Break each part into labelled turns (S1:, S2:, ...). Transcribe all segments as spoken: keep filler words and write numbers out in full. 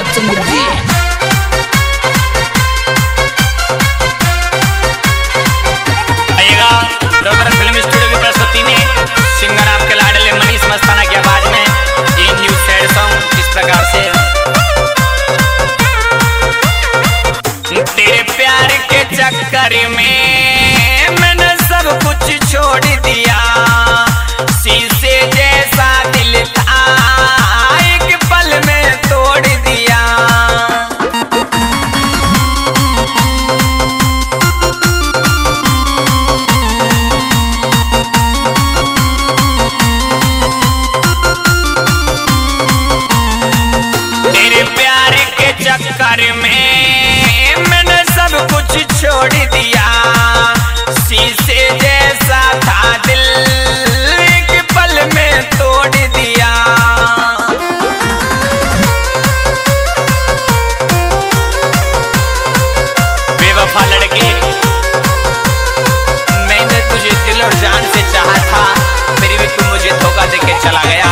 S1: चंद्र जी।
S2: आइएगा Rober film studio की प्रस्तुति में सिंगर आपके लाडले मनीष मस्ताना की आवाज में ये न्यू सैड सॉन्ग इस प्रकार से। तेरे प्यार के चक्कर में मैंने सब कुछ छोड़ दिया, शीशे जैसा दिल था एक पल में तोड़ दिया। तेरे प्यार के चक्कर में मैंने सब कुछ छोड़ दिया, शीशे जैसा था दिल एक पल में तोड़ दिया। बेवफा लड़के, मैंने तुझे दिल और जान से चाहा था, फिर भी तू मुझे धोखा देके चला गया।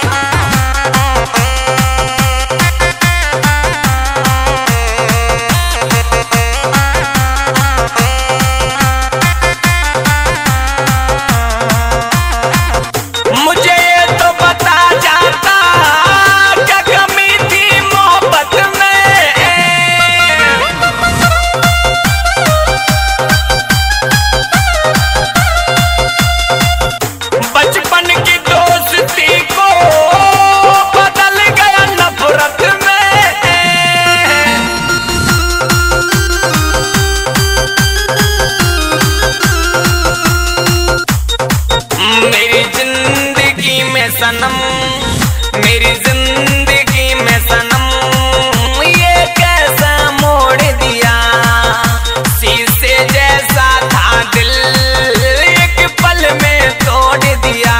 S2: सनम मेरी जिंदगी में सनम ये कैसा मोड़ दिया, शीशे जैसा था दिल एक पल में तोड़ दिया।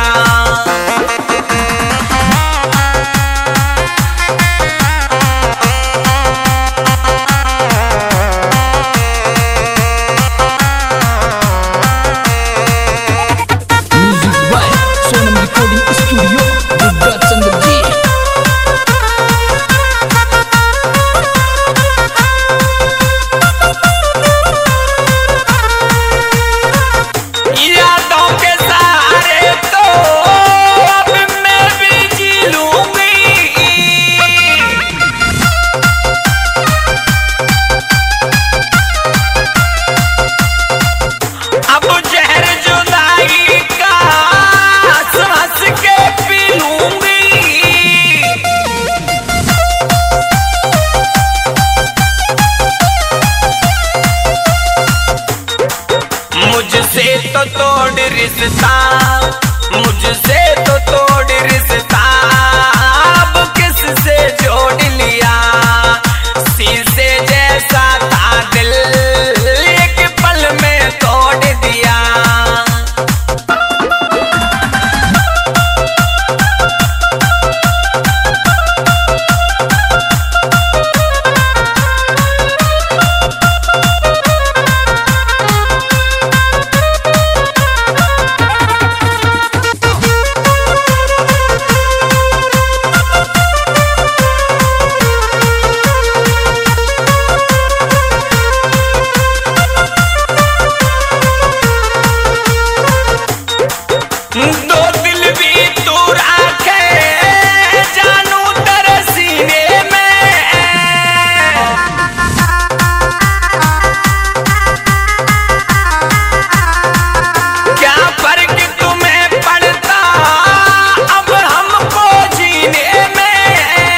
S1: Music by Sonam recording studio Chandra ji.
S2: यादों के सहारे तो अब मैं भी जी लूंगी, अब जहर जुदाई का हंस हंस के पी लूंगी। मुझसे तो तोड़ रिश्ता, मुझसे तो तोड़ रिश्ता, अब किससे जोड़ लिया, शीशे जैसा था दिल एक पल में तोड़ दिया। दो दिल भी तू रखे जानू तेरे सीने में, क्या फर्क तुम्हें पड़ता अब हमको जीने में।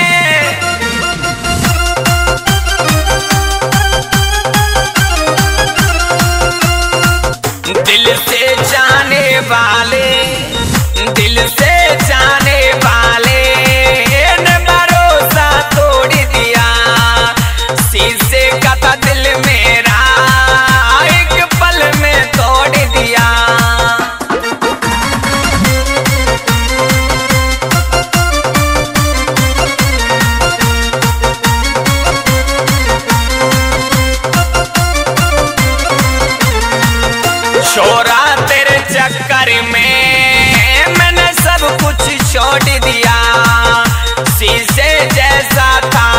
S2: दिल से जाने वाले, दिल से जाने वाले ने भरोसा तोड़ दिया, शीशे का था दिल मेरा एक पल में तोड़ दिया। छोरा तेरे चक्कर में मैंने सब कुछ छोड़ दिया, शीशे जैसा था